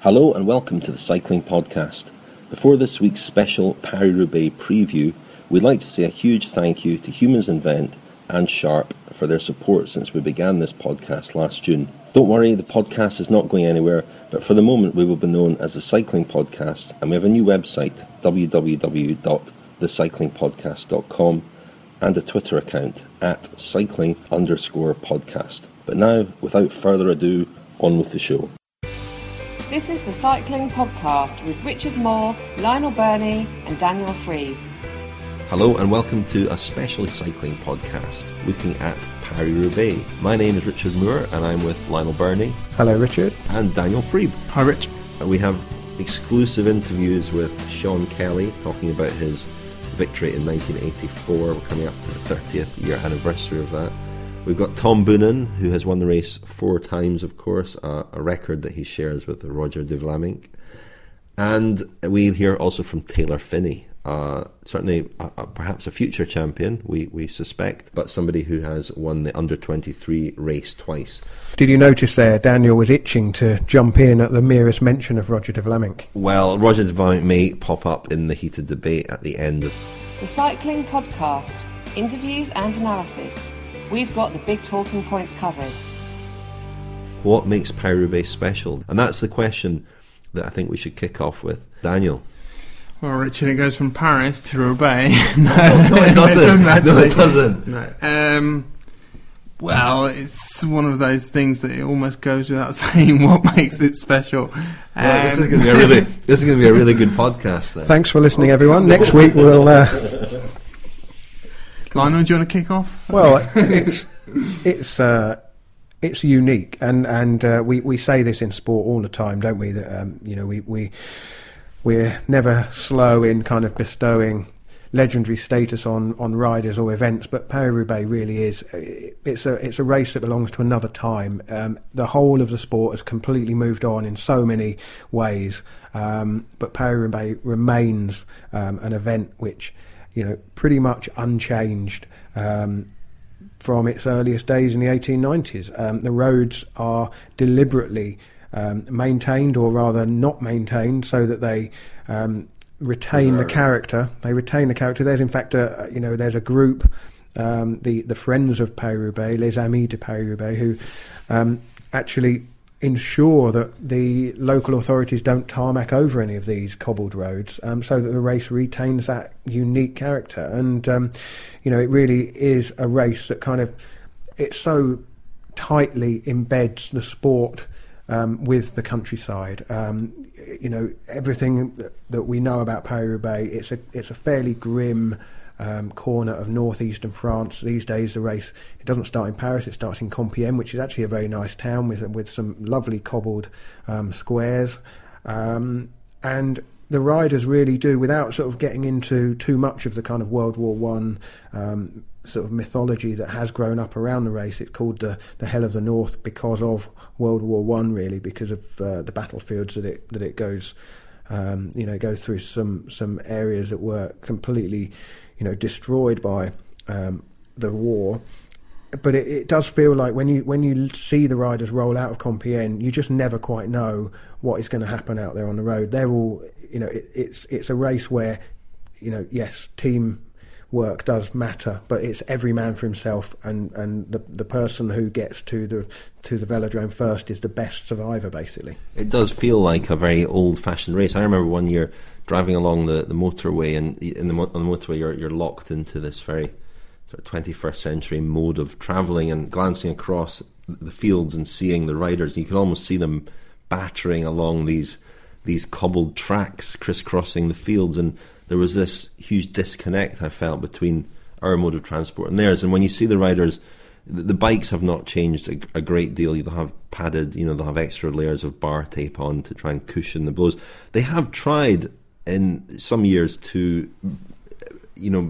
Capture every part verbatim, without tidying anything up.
Hello and welcome to the Cycling Podcast. Before this week's special Paris-Roubaix preview, we'd like to say a huge thank you to Humans Invent and Sharp for their support since we began this podcast last June. Don't worry, the podcast is not going anywhere, but for the moment we will be known as the Cycling Podcast, and we have a new website, w w w dot the cycling podcast dot com, and a Twitter account, at cycling underscore podcast. But now, without further ado, on with the show. This is the Cycling Podcast with Richard Moore, Lionel Birnie and Daniel Freed. Hello and welcome to a special cycling podcast looking at Paris-Roubaix. My name is Richard Moore and I'm with Lionel Birnie. Hello Richard. And Daniel Freed. Hi Rich. We have exclusive interviews with Sean Kelly talking about his victory in nineteen eighty-four. We're coming up to the thirtieth year anniversary of that. We've got Tom Boonen, who has won the race four times, of course, uh, a record that he shares with Roger de Vlamingh. And we'll hear also from Taylor Phinney, uh, certainly uh, uh, perhaps a future champion, we, we suspect, but somebody who has won the under twenty-three race twice. Did you notice there Daniel was itching to jump in at the merest mention of Roger de Vlamingh? Well, Roger de Vlamingh may pop up in the heated debate at the end of the Cycling Podcast, interviews and analysis. We've got the big talking points covered. What makes Paris-Roubaix special? And that's the question that I think we should kick off with. Daniel. Well, Richard, it goes from Paris to Roubaix. no, no, it doesn't. No, it doesn't. No, it doesn't. No. Um, well, it's one of those things that it almost goes without saying what makes it special. Um, well, this is going to be a really, this is going to be a really good podcast. Then. Thanks for listening, everyone. Next week we'll. Uh, Lionel, do you want to kick off? Well, it's it's uh, it's unique, and and uh, we we say this in sport all the time, don't we? That um, you know we we we're never slow in kind of bestowing legendary status on, on riders or events, but Paris-Roubaix really is. It's a it's a race that belongs to another time. Um, the whole of the sport has completely moved on in so many ways, um, but Paris-Roubaix remains um, an event which, you know, pretty much unchanged um, from its earliest days in the eighteen nineties. Um, the roads are deliberately um, maintained, or rather not maintained, so that they um, retain the character. They retain the character. There's in fact a you know there's a group, um, the the Friends of Paris-Roubaix, Les Amis de Paris-Roubaix, who um, actually ensure that the local authorities don't tarmac over any of these cobbled roads, um, so that the race retains that unique character. And um, you know, it really is a race that kind of, it so tightly embeds the sport um, with the countryside. Um, you know, everything that, that we know about Paris-Roubaix, it's a it's a fairly grim Um, corner of northeastern France. These days the race, it doesn't start in Paris, it starts in Compiègne, which is actually a very nice town with with some lovely cobbled um, squares, um, and the riders really do, without sort of getting into too much of the kind of World War One um, sort of mythology that has grown up around the race. It's called the the Hell of the North because of World War One, really, because of uh, the battlefields that it that it goes um, you know goes through some some areas that were completely you know, destroyed by um, the war. But it, it does feel like when you when you see the riders roll out of Compiègne, you just never quite know what is going to happen out there on the road. They're all, you know, it, it's it's a race where, you know, yes, team work does matter, but it's every man for himself, and, and the the person who gets to the to the velodrome first is the best survivor, basically. It does feel like a very old-fashioned race. I remember one year driving along the, the motorway, and in the, on the motorway you're you're locked into this very sort of twenty-first century mode of travelling and glancing across the fields and seeing the riders. You can almost see them battering along these these cobbled tracks, crisscrossing the fields, and there was this huge disconnect I felt between our mode of transport and theirs. And when you see the riders, the, the bikes have not changed a, a great deal. They'll have padded, you know, they'll have extra layers of bar tape on to try and cushion the blows. They have tried in some years to, you know,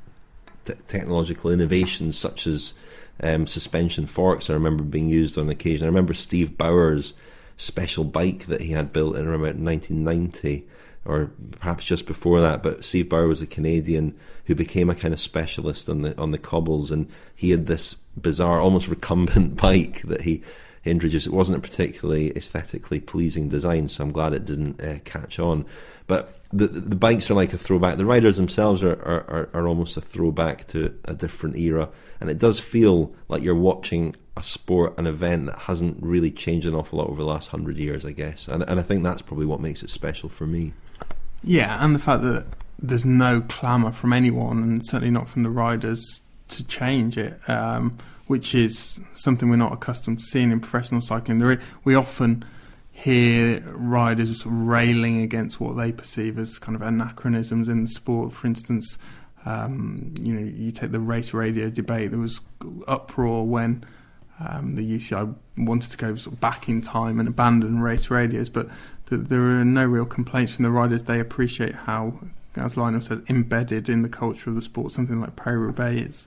t- technological innovations such as um, suspension forks. I remember being used on occasion. I remember Steve Bauer's special bike that he had built in around nineteen ninety, or perhaps just before that. But Steve Bauer was a Canadian who became a kind of specialist on the on the cobbles, and he had this bizarre, almost recumbent bike that he he introduced, it wasn't a particularly aesthetically pleasing design, so I'm glad it didn't uh, catch on. But the the bikes are like a throwback. The riders themselves are, are, are almost a throwback to a different era, and it does feel like you're watching a sport, an event that hasn't really changed an awful lot over the last hundred years, I guess. And, and I think that's probably what makes it special for me. Yeah, and the fact that there's no clamour from anyone, and certainly not from the riders, to change it, um, which is something we're not accustomed to seeing in professional cycling. There, we often hear riders sort of railing against what they perceive as kind of anachronisms in the sport. For instance, um, you know, you take the race radio debate. There was uproar when um, the U C I wanted to go sort of back in time and abandon race radios, but th- there are no real complaints from the riders. They appreciate how, as Lionel says, embedded in the culture of the sport something like Paris-Roubaix is.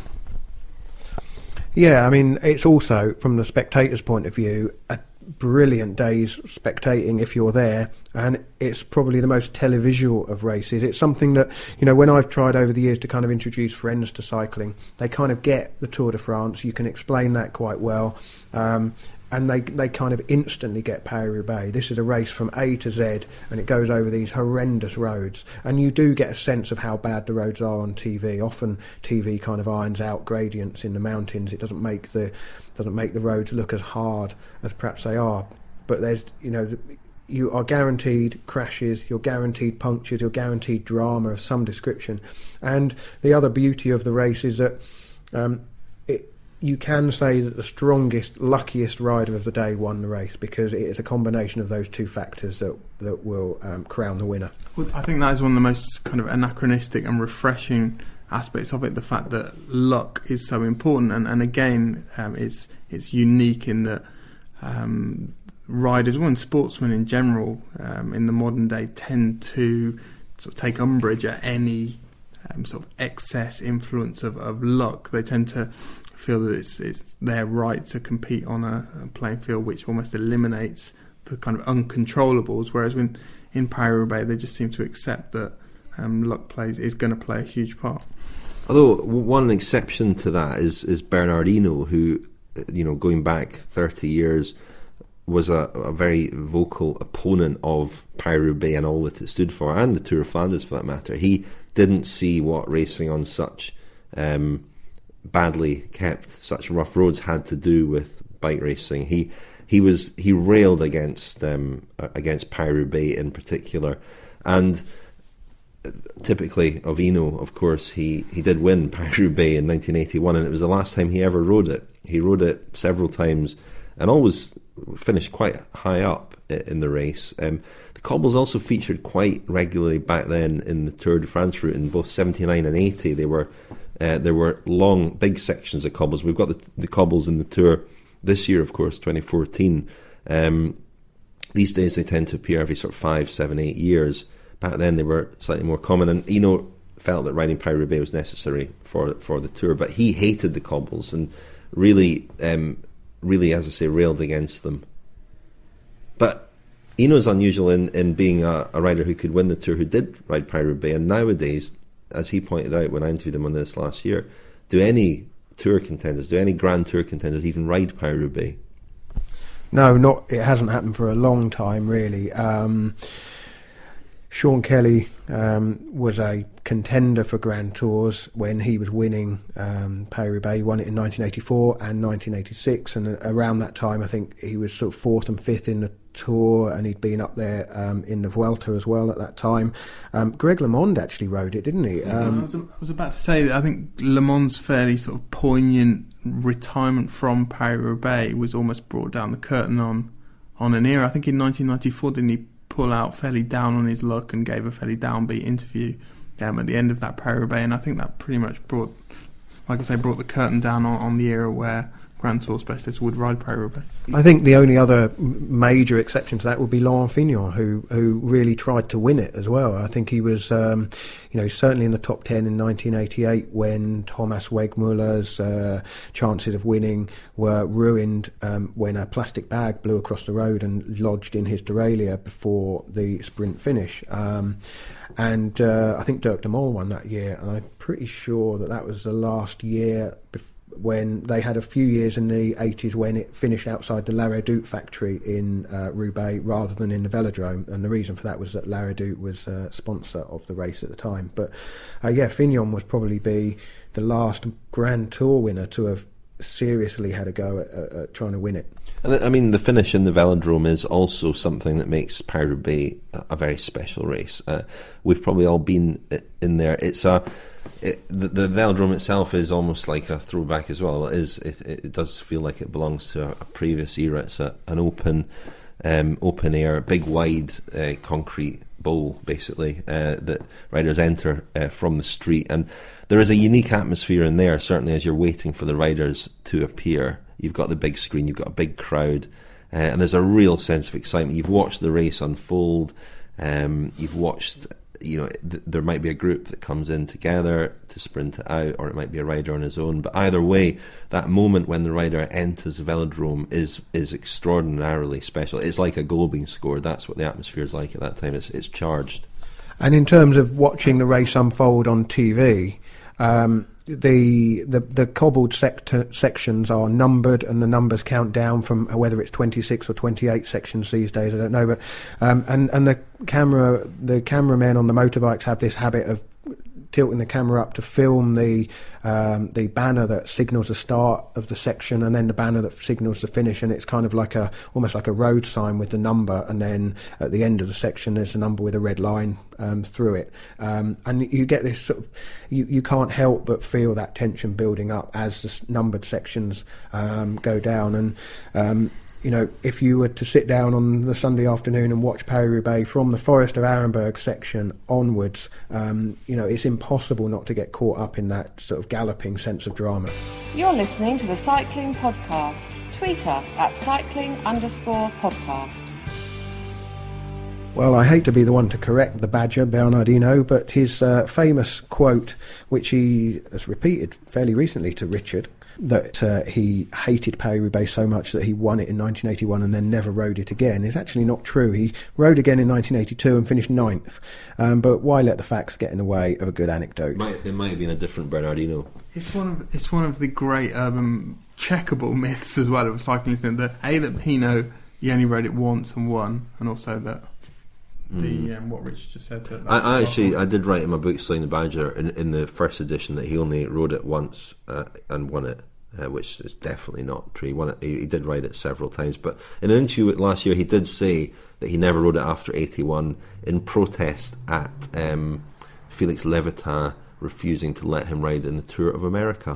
Yeah, I mean, it's also, from the spectator's point of view, a brilliant day's spectating if you're there, and it's probably the most televisual of races. It's something that, you know, when I've tried over the years to kind of introduce friends to cycling, they kind of get the Tour de France. You can explain that quite well, um, and they they kind of instantly get Paris-Roubaix. This is a race from A to Z, and it goes over these horrendous roads, and you do get a sense of how bad the roads are on T V. Often T V kind of irons out gradients in the mountains. It doesn't make the doesn't make the roads look as hard as perhaps they are, but there's, you know, you are guaranteed crashes, you're guaranteed punctures, you're guaranteed drama of some description. And the other beauty of the race is that um, it, you can say that the strongest, luckiest rider of the day won the race, because it is a combination of those two factors that that will um, crown the winner. Well, I think that is one of the most kind of anachronistic and refreshing aspects of it, the fact that luck is so important, and, and again um, it's it's unique in that um, riders, well, and sportsmen in general, um, in the modern day tend to sort of take umbrage at any um, sort of excess influence of, of luck. They tend to feel that it's it's their right to compete on a, a playing field which almost eliminates the kind of uncontrollables, whereas when in Paris-Roubaix they just seem to accept that um, luck plays is going to play a huge part. Although one exception to that is, is Bernard Hinault, who, you know, going back thirty years, was a, a very vocal opponent of Paris-Roubaix and all that it stood for, and the Tour of Flanders for that matter. He didn't see what racing on such um, badly kept, such rough roads had to do with bike racing. He he was he railed against um, against Paris-Roubaix in particular, and typically of Hinault, of course, he, he did win Paris-Roubaix in nineteen eighty-one, and it was the last time he ever rode it. He rode it several times and always finished quite high up in the race. Um, the cobbles also featured quite regularly back then in the Tour de France route. In both seventy-nine and eighty, they were uh, there were long, big sections of cobbles. We've got the, the cobbles in the Tour this year, of course, twenty fourteen. Um, these days they tend to appear every sort of five, seven, eight years. Back then they were slightly more common, and Hinault felt that riding Paris-Roubaix was necessary for for the Tour, but he hated the cobbles and really, um, really, as I say, railed against them. But Hinault's unusual in, in being a, a rider who could win the Tour, who did ride Paris-Roubaix, and nowadays, as he pointed out when I interviewed him on this last year, do any Tour contenders, do any Grand Tour contenders even ride Paris-Roubaix? No, not. It hasn't happened for a long time, really. Um, Sean Kelly um, was a contender for Grand Tours when he was winning um, Paris-Roubaix. He won it in nineteen eighty-four and nineteen eighty-six, and around that time I think he was sort of fourth and fifth in the Tour, and he'd been up there um, in the Vuelta as well at that time. Um, Greg LeMond actually rode it, didn't he? Um, I, was, I was about to say that I think LeMond's fairly sort of poignant retirement from Paris-Roubaix was almost brought down the curtain on, on an era. I think in nineteen ninety-four, didn't he pull out fairly down on his luck and gave a fairly downbeat interview um, at the end of that Paris-Roubaix, and I think that pretty much brought, like I say, brought the curtain down on, on the era where Grand Tour specialists would ride Paris-Roubaix. I think the only other major exception to that would be Laurent Fignon, who who really tried to win it as well. I think he was, um, you know, certainly in the top ten in nineteen eighty-eight when Thomas Wegmüller's uh, chances of winning were ruined um, when a plastic bag blew across the road and lodged in his derailleur before the sprint finish. Um, and uh, I think Dirk de Mol won that year, and I'm pretty sure that that was the last year before when they had a few years in the eighties when it finished outside the La Redoute factory in uh, Roubaix rather than in the velodrome, and the reason for that was that La Redoute was a uh, sponsor of the race at the time. But uh, yeah, Fignon would probably be the last Grand Tour winner to have seriously had a go at, at, at trying to win it. And I mean, the finish in the velodrome is also something that makes Paris-Roubaix a, a very special race. Uh, we've probably all been in there. It's a It, the, the velodrome itself is almost like a throwback as well. It is. It, it does feel like it belongs to a, a previous era. It's a, an open, um, open air, big, wide uh, concrete bowl, basically, uh, that riders enter uh, from the street, and there is a unique atmosphere in there. Certainly, as you're waiting for the riders to appear, you've got the big screen, you've got a big crowd, uh, and there's a real sense of excitement. You've watched the race unfold. Um, you've watched. You know, th- there might be a group that comes in together to sprint it out, or it might be a rider on his own. But either way, that moment when the rider enters the velodrome is is extraordinarily special. It's like a goal being scored. That's what the atmosphere is like at that time. It's it's charged. And in terms of watching the race unfold on T V, um, the the the cobbled sector, sections are numbered, and the numbers count down from whether it's twenty-six or twenty-eight sections these days. I don't know, but um, and and the camera the cameramen on the motorbikes have this habit of tilting the camera up to film the um, the banner that signals the start of the section, and then the banner that signals the finish, and it's kind of like a almost like a road sign with the number, and then at the end of the section there's a number with a red line um, through it, um, and you get this sort of you, you can't help but feel that tension building up as the numbered sections um, go down, and um, you know, if you were to sit down on the Sunday afternoon and watch Paris-Roubaix from the Forest of Arenberg section onwards, um, you know, it's impossible not to get caught up in that sort of galloping sense of drama. You're listening to the Cycling Podcast. Tweet us at cycling underscore podcast. Well, I hate to be the one to correct the Badger, Bernardino, but his uh, famous quote, which he has repeated fairly recently to Richard, that uh, he hated Paris-Roubaix so much that he won it in nineteen eighty-one and then never rode it again, is actually not true. He rode again in nineteen eighty-two and finished ninth. Um, but why let the facts get in the way of a good anecdote? Might, it might have been a different Bernardino. It's one of it's one of the great urban checkable myths as well of cycling, isn't it? That A, that Hino, he only rode it once and won, and also that the um, what Rich just said. That I, I actually I did write in my book Slaying the Badger in, in the first edition that he only rode it once uh, and won it. Uh, which is definitely not true. He, won it, he, he did ride it several times, but in an interview last year he did say that he never rode it after eighty-one in protest at um, Felix Levitas refusing to let him ride in the Tour of America,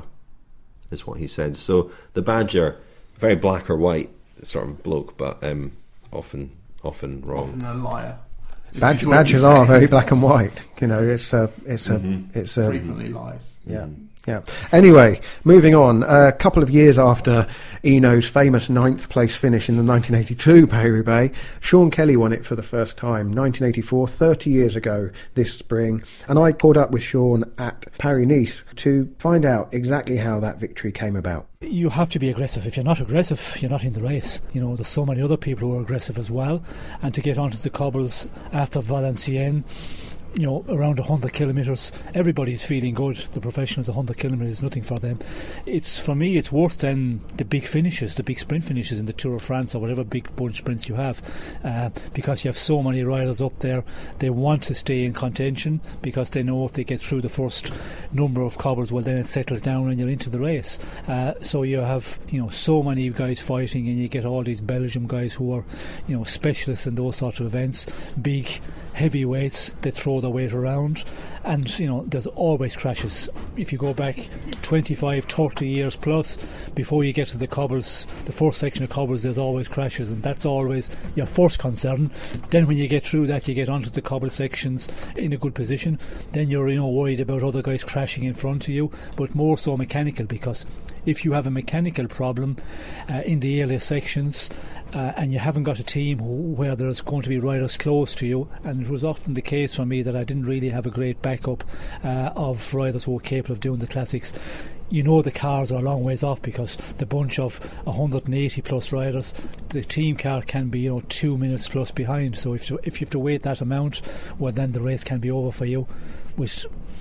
is what he said. So the Badger, very black or white sort of bloke, but um, often often wrong. Often a liar. Badger, badgers are very black and white. You know, it's a, it's a, mm-hmm. it's a frequently lies. Yeah. Mm-hmm. Yeah. Anyway, moving on. A couple of years after Eno's famous ninth place finish in the nineteen eighty-two Paris-Roubaix, Sean Kelly won it for the first time, nineteen eighty-four, thirty years ago this spring. And I caught up with Sean at Paris-Nice to find out exactly how that victory came about. You have to be aggressive. If you're not aggressive, you're not in the race. You know, there's so many other people who are aggressive as well. And to get onto the cobbles after Valenciennes, you know, around one hundred kilometres, everybody's feeling good. The professionals, one hundred kilometres is nothing for them. It's, for me, it's worse than the big finishes, the big sprint finishes in the Tour of France or whatever big bunch sprints you have, uh, because you have so many riders up there. They want to stay in contention because they know if they get through the first number of cobbles, well, then it settles down and you're into the race. Uh, so you have, you know, so many guys fighting, and you get all these Belgium guys who are, you know, specialists in those sorts of events, big heavyweights. They throw their weight around, and you know, there's always crashes. If you go back twenty-five, thirty years plus before you get to the cobbles, the first section of cobbles, there's always crashes, and that's always your first concern. Then when you get through that, you get onto the cobble sections in a good position, then you're, you know, worried about other guys crashing in front of you, but more so mechanical, because if you have a mechanical problem uh, in the earlier sections, Uh, and you haven't got a team who, where there's going to be riders close to you, and it was often the case for me that I didn't really have a great backup uh, of riders who were capable of doing the classics. You know, the cars are a long ways off because the bunch of one hundred eighty plus riders, the team car can be, you know, two minutes plus behind. So if you, if you have to wait that amount, well, then the race can be over for you. With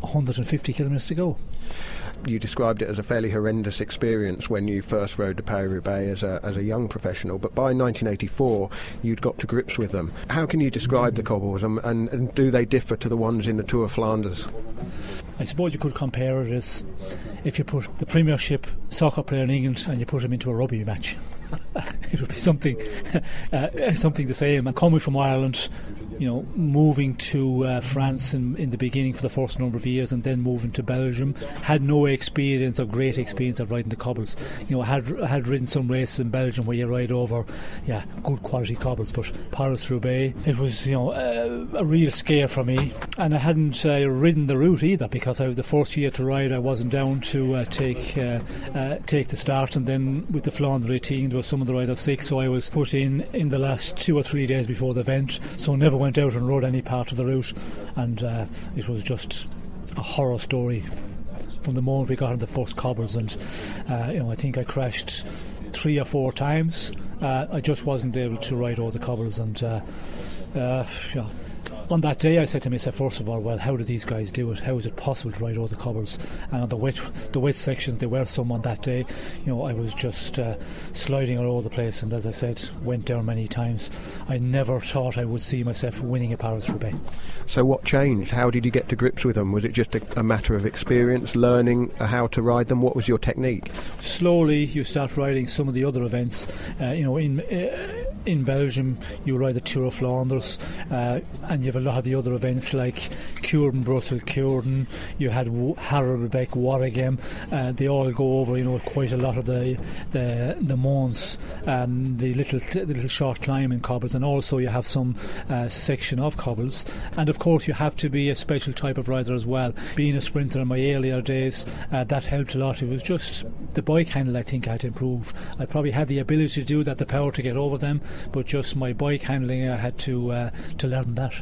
one hundred fifty kilometres to go. You described it as a fairly horrendous experience when you first rode the Paris-Roubaix as a, as a young professional, but by nineteen eighty-four you'd got to grips with them. How can you describe the cobbles, and, and, and do they differ to the ones in the Tour of Flanders? I suppose you could compare it as if you put the Premiership soccer player in England and you put him into a rugby match. It would be something uh, something the same. And coming from Ireland, you know, moving to uh, France in, in the beginning for the first number of years, and then moving to Belgium, had no experience or great experience of riding the cobbles. You know, had had ridden some races in Belgium where you ride over, yeah, good quality cobbles, but Paris-Roubaix, it was, you know, uh, a real scare for me. And I hadn't uh, ridden the route either, because I was the first year to ride. I wasn't down to uh, take uh, uh, take the start, and then with the Flandre eighteen there was some of the riders sick, so I was put in in the last two or three days before the event, so never went out and rode any part of the route, and uh, it was just a horror story from the moment we got on the first cobbles. And uh, you know, I think I crashed three or four times. uh, I just wasn't able to ride over the cobbles, and uh, uh, yeah. On that day I said to myself, first of all, well, how do these guys do it? How is it possible to ride over the cobbles? And on the wet the wet sections, there were some on that day, you know, I was just uh, sliding all over the place, and as I said, went down many times. I never thought I would see myself winning a Paris-Roubaix. So what changed? How did you get to grips with them? Was it just a, a matter of experience, learning how to ride them? What was your technique? Slowly you start riding some of the other events. uh, you know, in uh, in Belgium you ride the Tour of Flanders, uh, and you have a lot of the other events like Curen, Brussels, Curen. You had w- Harelbeke, Waregem. Uh, they all go over, you know, quite a lot of the the the Mons, um, the little the little short climbing cobbles, and also you have some uh, section of cobbles. And of course you have to be a special type of rider as well. Being a sprinter in my earlier days, uh, that helped a lot. It was just the bike handle I think I had to improve. I probably had the ability to do that, the power to get over them, but just my bike handling, I had to uh, to learn that.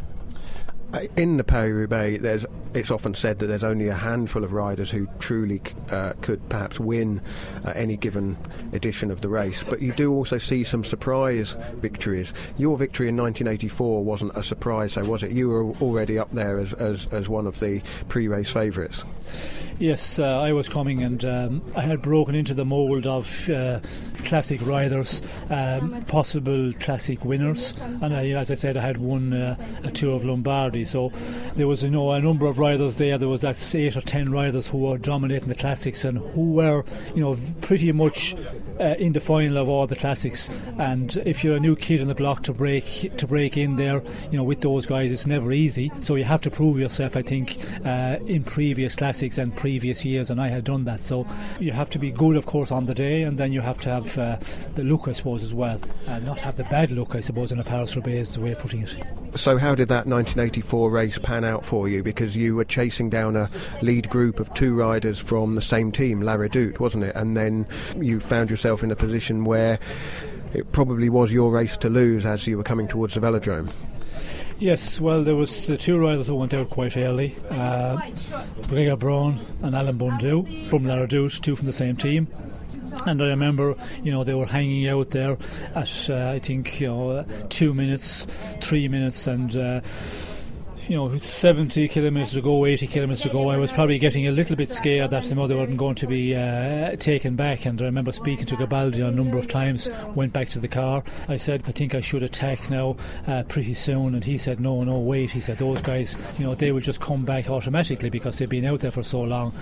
In the Paris-Roubaix, there's, it's often said that there's only a handful of riders who truly uh, could perhaps win uh, any given edition of the race, but you do also see some surprise victories. Your victory in nineteen eighty-four wasn't a surprise, so was it? You were already up there as, as, as one of the pre-race favourites. Yes, uh, I was coming, and um, I had broken into the mould of uh, classic riders, um, possible classic winners, and I, as I said, I had won uh, a Tour of Lombardy, so there was, you know, a number of riders there. There was that eight or ten riders who were dominating the classics and who were, you know, pretty much uh, in the final of all the classics. And if you're a new kid on the block, to break to break in there, you know, with those guys, it's never easy. So you have to prove yourself, I think, uh, in previous classics and previous years, and I had done that. So you have to be good, of course, on the day, and then you have to have uh, the look, I suppose, as well, and not have the bad look, I suppose, in a Paris-Roubaix is the way of putting it. So how did that nineteen eighty-four race pan out for you? Because you were chasing down a lead group of two riders from the same team, La Redoute, wasn't it? And then you found yourself in a position where it probably was your race to lose as you were coming towards the velodrome. Yes, well, there was the two riders who went out quite early, uh, Gregor Braun and Alain Bondu from La Redoute, two from the same team. And I remember, you know, they were hanging out there at, uh, I think, you know, uh, two minutes, three minutes, and uh, you know, seventy kilometres to go, eighty kilometres to go. I was probably getting a little bit scared that they weren't going to be uh, taken back. And I remember speaking to Gabaldi a number of times, went back to the car. I said, I think I should attack now uh, pretty soon. And he said, no, no, wait. He said, those guys, you know, they will just come back automatically because they've been out there for so long.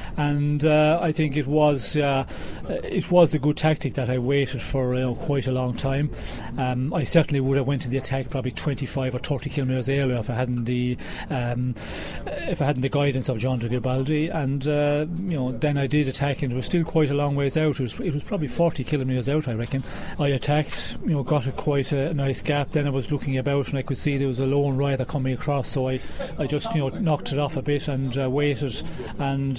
And uh, I think it was uh, it was the good tactic that I waited for, you know, quite a long time. Um, I certainly would have went to the attack probably twenty-five or thirty kilometres earlier if I hadn't the um, if I hadn't the guidance of John de Garibaldi. And uh, you know, then I did attack, and it was still quite a long ways out. It was, it was probably forty kilometres out, I reckon. I attacked, you know, got a quite a nice gap. Then I was looking about, and I could see there was a lone rider coming across. So I, I just, you know, knocked it off a bit and uh, waited. And um,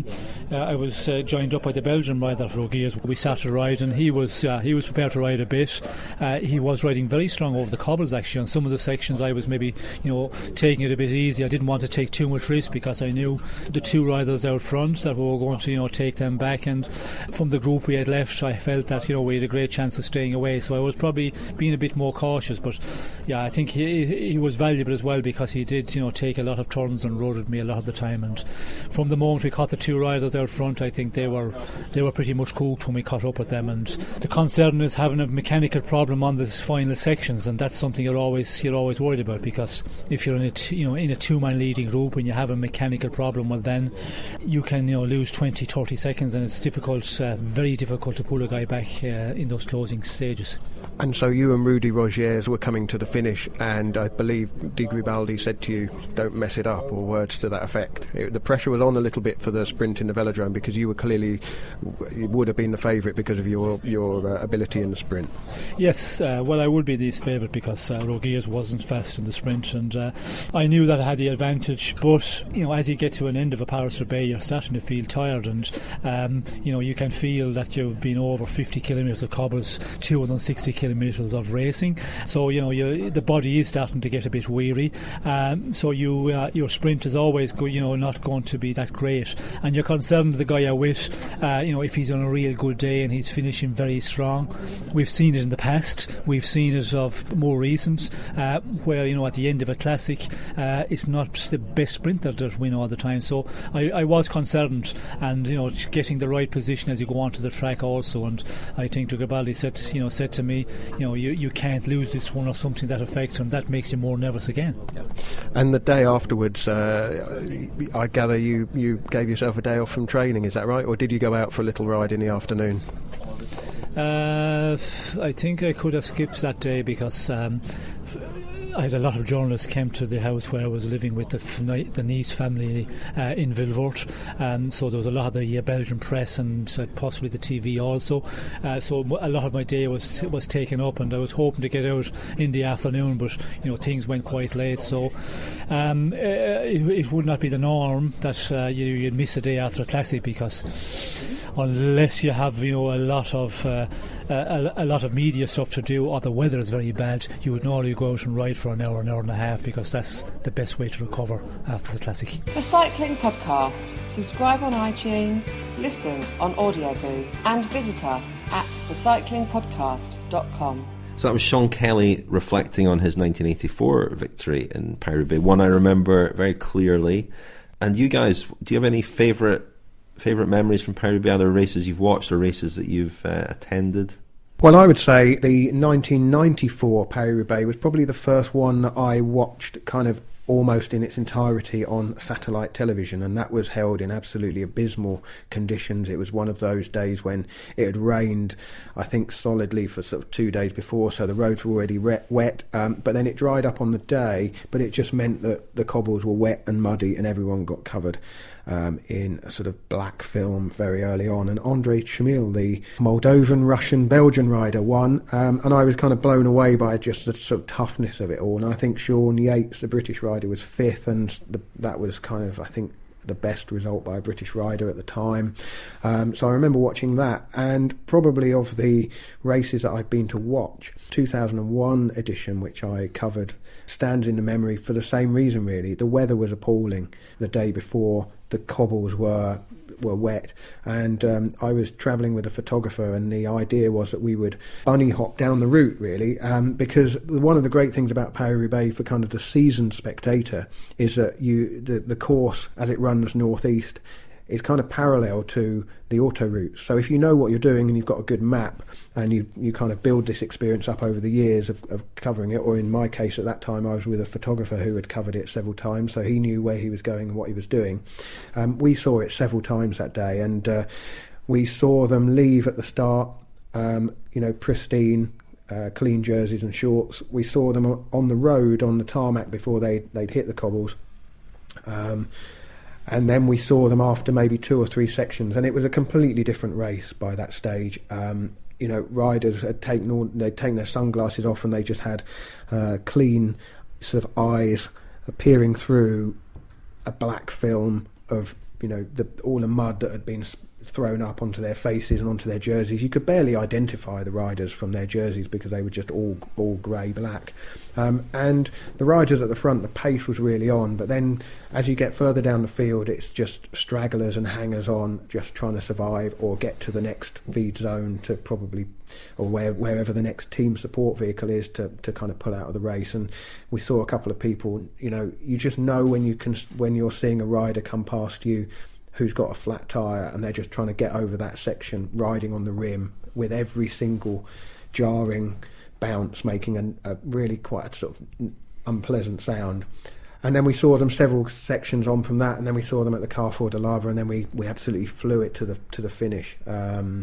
uh, I was uh, joined up by the Belgian rider Rogiers. We sat to ride, and he was uh, he was prepared to ride a bit. Uh, he was riding very strong over the cobbles actually. On some of the sections, I was maybe you know taking it a bit easy. I didn't want to take too much risk because I knew the two riders out front that we were going to you know take them back. And from the group we had left, I felt that you know we had a great chance of staying away. So I was probably being a bit more cautious. But yeah, I think he he was valuable as well because he did you know take a lot of turns and rode with me a lot of the time. And from the moment we caught the two riders out front, I think they were they were pretty much cooked when we caught up with them. And the concern is having a mechanical problem on the final sections, and that's something you're always you're always worried about, because if you're in a t- you know in a two-man leading group and you have a mechanical problem, well then you can you know lose twenty, thirty seconds, and it's difficult, uh, very difficult to pull a guy back uh, in those closing stages. And so you and Rudy Rogiers were coming to the finish, and I believe Di Gribaldi said to you, "Don't mess it up," or words to that effect. It, the pressure was on a little bit for the sprint in the velodrome because you were clearly you would have been the favourite because of your your uh, ability in the sprint. Yes, uh, well, I would be the favourite because uh, Rogiers wasn't fast in the sprint, and uh, I knew that I had the advantage. But you know, as you get to an end of a Paris-Roubaix, you're starting to feel tired, and um, you know you can feel that you've been over fifty kilometres of cobbles, two hundred sixty kilometres of racing. So you know you, the body is starting to get a bit weary. Um, so you uh, your sprint is always go, you know not going to be that great, and you're concerned the guy you're with. Uh, you know if he's on a real good day and he's finishing very strong. We've seen it in the past. We've seen it of more recent, uh, where you know at the end of a classic, uh, it's not the best sprinter that win all the time. So I, I was concerned, and you know getting the right position as you go onto the track also. And I think Gribaldi said you know said to me, you know you, you can't lose this one or something to that effect, and that makes you more nervous again. Yeah. And the day afterwards, uh, I gather you you gave yourself a day off from training. Is that right, or did you go out for a little ride in the afternoon? Uh, I think I could have skipped that day because um, I had a lot of journalists came to the house where I was living with the F- the Nice family uh, in Vilvoorde. Um, so there was a lot of the uh, Belgian press and uh, possibly the T V also. Uh, so a lot of my day was t- was taken up, and I was hoping to get out in the afternoon, but you know things went quite late. So um, uh, it, it would not be the norm that uh, you, you'd miss a day after a classic, because unless you have you know a lot of uh, a, a lot of media stuff to do, or the weather is very bad, you would normally go out and ride for an hour, an hour and a half, because that's the best way to recover after the classic. The Cycling Podcast. Subscribe on iTunes, listen on Audioboo, and visit us at the cycling podcast dot com. So that was Sean Kelly reflecting on his nineteen eighty-four victory in Paris-Roubaix, one I remember very clearly. And you guys, do you have any favourite favourite memories from Paris-Roubaix, other races you've watched or races that you've uh, attended? Well, I would say the nineteen ninety-four Paris-Roubaix was probably the first one that I watched kind of almost in its entirety on satellite television, and that was held in absolutely abysmal conditions. It was one of those days when it had rained, I think, solidly for sort of two days before, so the roads were already wet, wet um, but then it dried up on the day, but it just meant that the cobbles were wet and muddy and everyone got covered Um, in a sort of black film very early on. And Andrei Chmil, the Moldovan, Russian, Belgian rider, won, um, and I was kind of blown away by just the sort of toughness of it all. And I think Sean Yates, the British rider, was fifth, and the, that was kind of, I think, the best result by a British rider at the time. Um, so I remember watching that, and probably of the races that I've been to watch, two thousand one edition, which I covered, stands in the memory for the same reason really. The weather was appalling the day before, the cobbles were were wet, and um, I was travelling with a photographer, and the idea was that we would bunny hop down the route really, um, because one of the great things about Paris-Roubaix for kind of the seasoned spectator is that you the, the course as it runs northeast is kind of parallel to the auto routes. So if you know what you're doing and you've got a good map, and you you kind of build this experience up over the years of, of covering it, or in my case at that time I was with a photographer who had covered it several times, so he knew where he was going and what he was doing. Um, we saw it several times that day, and uh, we saw them leave at the start, um, you know, pristine, uh, clean jerseys and shorts. We saw them on the road, on the tarmac before they, they'd hit the cobbles. Um, And then we saw them after maybe two or three sections, and it was a completely different race by that stage. Um, you know, riders had taken all, they'd taken their sunglasses off, and they just had uh, clean sort of eyes peering through a black film of you know, the, all the mud that had been thrown up onto their faces and onto their jerseys. You could barely identify the riders from their jerseys because they were just all all grey black. Um, and the riders at the front, the pace was really on, but then as you get further down the field, it's just stragglers and hangers on, just trying to survive or get to the next feed zone to probably, or where, wherever the next team support vehicle is to, to kind of pull out of the race. And we saw a couple of people, you know, you just know when you can, when you're seeing a rider come past you who's got a flat tyre and they're just trying to get over that section, riding on the rim with every single jarring bounce making a, a really quite a sort of unpleasant sound. And then we saw them several sections on from that, and then we saw them at the Carrefour de l'Arbre, and then we, we absolutely flew it to the to the finish, um,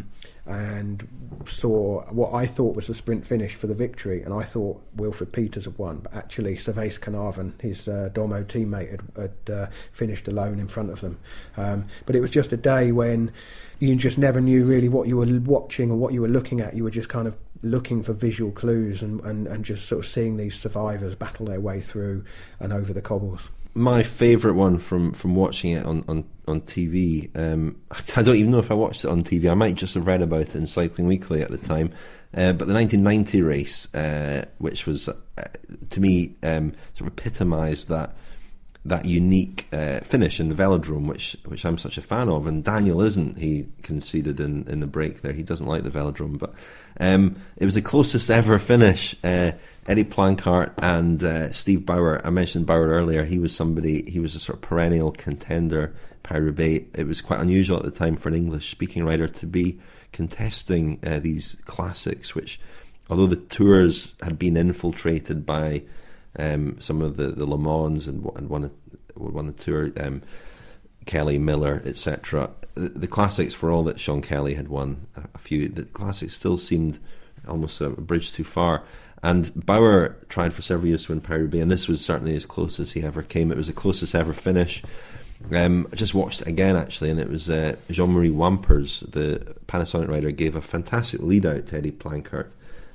and saw what I thought was the sprint finish for the victory, and I thought Wilfred Peters had won, but actually Servais Knaven, his uh, Domo teammate, had, had uh, finished alone in front of them. Um, but it was just a day when you just never knew really what you were watching or what you were looking at. You were just kind of looking for visual clues and, and, and just sort of seeing these survivors battle their way through and over the cobbles. My favourite one from, from watching it on, on, on T V, um, I don't even know if I watched it on T V. I might just have read about it in Cycling Weekly at the time. Uh, but the nineteen ninety race, uh, which was, uh, to me, um, sort of epitomised that that unique uh, finish in the velodrome, which which I'm such a fan of, and Daniel isn't. He conceded in, in the break there. He doesn't like the velodrome, but um, it was the closest ever finish. Uh, Eddie Planckaert and uh, Steve Bauer. I mentioned Bauer earlier. He was somebody. He was a sort of perennial contender. Paris-Roubaix. It was quite unusual at the time for an English-speaking rider to be contesting uh, these classics, which, although the tours had been infiltrated by Um, some of the, the Le Mans and, and won, won the Tour, um, Kelly, Miller, et cetera. The, the classics, for all that Sean Kelly had won a, a few, the classics still seemed almost a bridge too far. And Bauer tried for several years to win Paris-Roubaix, and this was certainly as close as he ever came. It was the closest ever finish. Um, I just watched it again, actually, and it was uh, Jean-Marie Wampers, the Panasonic rider, gave a fantastic lead out to Eddie Planckaert.